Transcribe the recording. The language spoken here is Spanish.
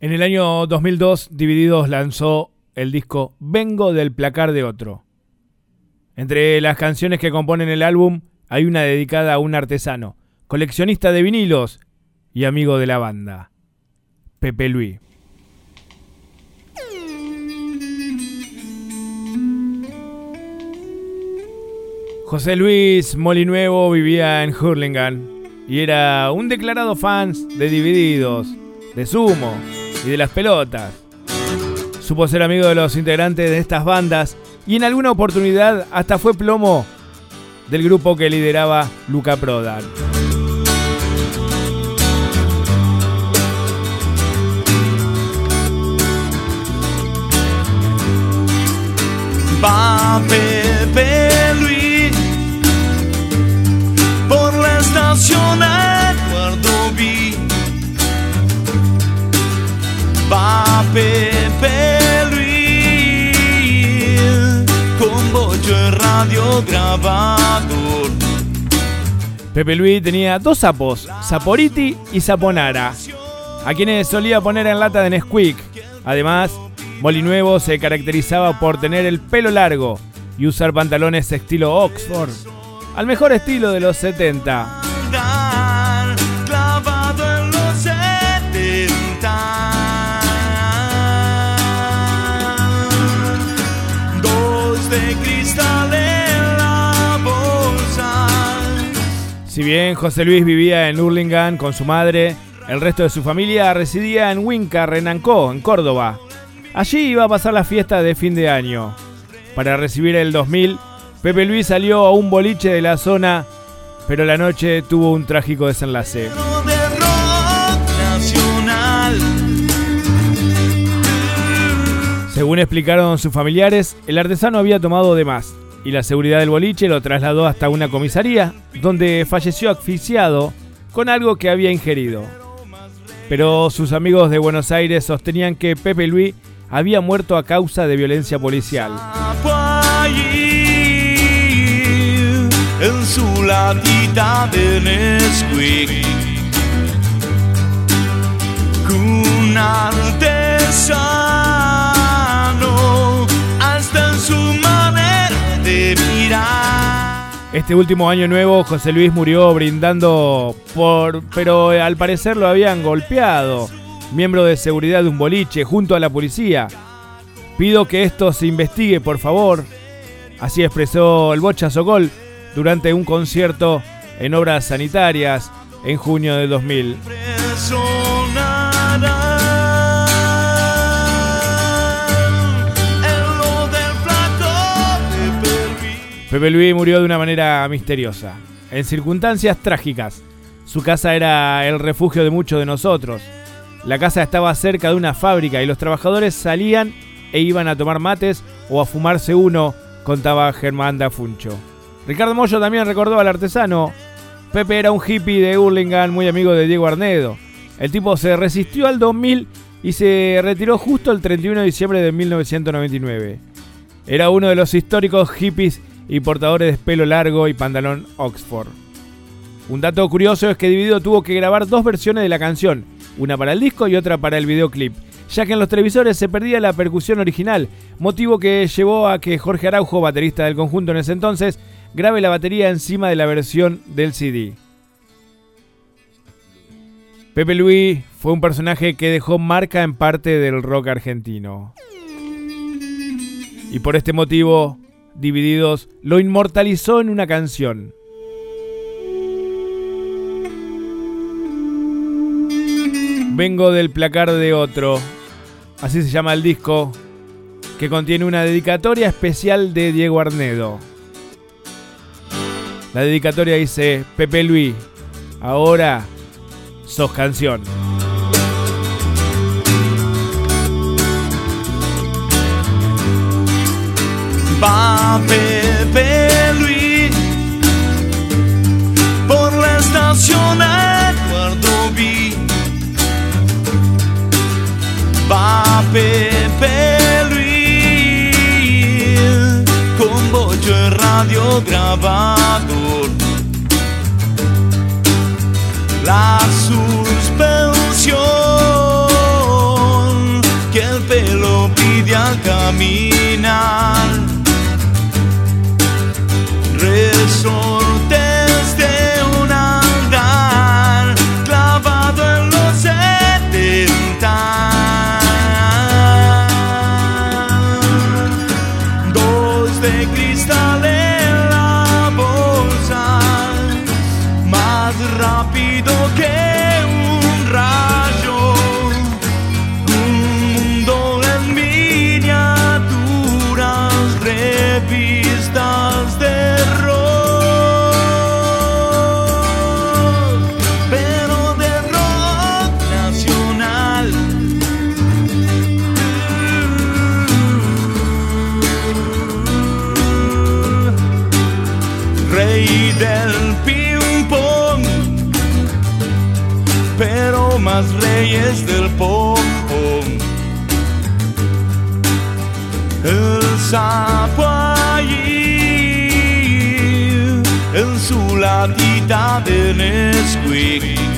En el año 2002, Divididos lanzó el disco Vengo del placar de otro. Entre las canciones que componen el álbum hay una dedicada a un artesano, coleccionista de vinilos y amigo de la banda, Pepe Luis. José Luis Molinuevo vivía en Hurlingham y era un declarado fan de Divididos, de Sumo y de las pelotas. Supo ser amigo de los integrantes de estas bandas y en alguna oportunidad hasta fue plomo del grupo que lideraba Luca Prodan. Va Pepe Luis por la estación Eduardo B. Va Pepe Luis con bocho y radiograbador. Pepe Luis tenía dos sapos, Saporiti y Saponara, a quienes solía poner en lata de Nesquik. Además, Molinuevo se caracterizaba por tener el pelo largo y usar pantalones estilo Oxford, al mejor estilo de los 70. Clavado en los 70. Dos de cristal en la bolsa. Si bien José Luis vivía en Hurlingham con su madre, el resto de su familia residía en Huinca, Renancó, en Córdoba. Allí iba a pasar la fiesta de fin de año. Para recibir el 2000, Pepe Luis salió a un boliche de la zona, pero la noche tuvo un trágico desenlace. Según explicaron sus familiares, el artesano había tomado de más y la seguridad del boliche lo trasladó hasta una comisaría, donde falleció asfixiado con algo que había ingerido. Pero sus amigos de Buenos Aires sostenían que Pepe Luis había muerto a causa de violencia policial. En su latita de Nesquik, un artesano, hasta en su manera de mirar. Este último año nuevo, José Luis murió brindando pero al parecer lo habían golpeado, miembro de seguridad de un boliche, junto a la policía. Pido que esto se investigue, por favor. Así expresó el Bocha Sokol durante un concierto en Obras Sanitarias en junio de 2000. Pepe Luis murió de una manera misteriosa, en circunstancias trágicas. Su casa era el refugio de muchos de nosotros. La casa estaba cerca de una fábrica y los trabajadores salían e iban a tomar mates o a fumarse uno, contaba Germán Dafuncho. Ricardo Mollo también recordó al artesano. Pepe era un hippie de Hurlingham muy amigo de Diego Arnedo. El tipo se resistió al 2000 y se retiró justo el 31 de diciembre de 1999. Era uno de los históricos hippies y portadores de pelo largo y pantalón Oxford. Un dato curioso es que Dividido tuvo que grabar dos versiones de la canción, una para el disco y otra para el videoclip, ya que en los televisores se perdía la percusión original, motivo que llevó a que Jorge Araujo, baterista del conjunto en ese entonces, grabe la batería encima de la versión del CD. Pepe Luis fue un personaje que dejó marca en parte del rock argentino. Y por este motivo, Divididos lo inmortalizó en una canción. Vengo del placar de otro. Así se llama el disco, que contiene una dedicatoria especial de Diego Arnedo. La dedicatoria dice: Pepe Luis, ahora sos canción. Va Pepe Luis por la estación Eduardo B. Va Pepe Luis con bocho y radiograbador. La suspensión caminar. Resortes de un andar clavado en los 70. Dos de cristal en la bolsa, más rápido que un rayo. Un mundo en miniaturas, revistas de rock, pero de rock nacional. Rey del ping-pong, pero más reyes del pop-pong. El sapo allí en su latita de Nesquik.